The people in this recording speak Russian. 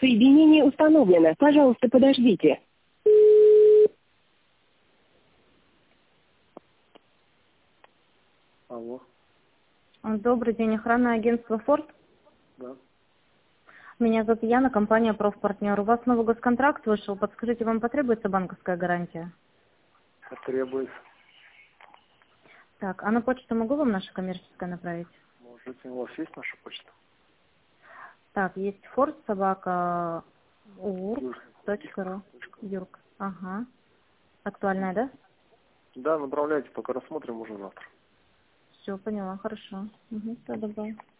Соединение установлено. Пожалуйста, подождите. Алло, Добрый день, охранное агентство «Форд». да. Меня зовут Яна, компания «Профпартнер». У вас новый госконтракт вышел. Подскажите, вам потребуется банковская гарантия? Потребуется. Так, а на почту могу вам наше коммерческое направить? Можете, у вас есть наша почта? Так, есть «Форд», собака, урк.ру. Юрк. Ага. Актуальная, да? Да, направляйте, только рассмотрим уже завтра. Все, поняла, хорошо. Угу, все, добро.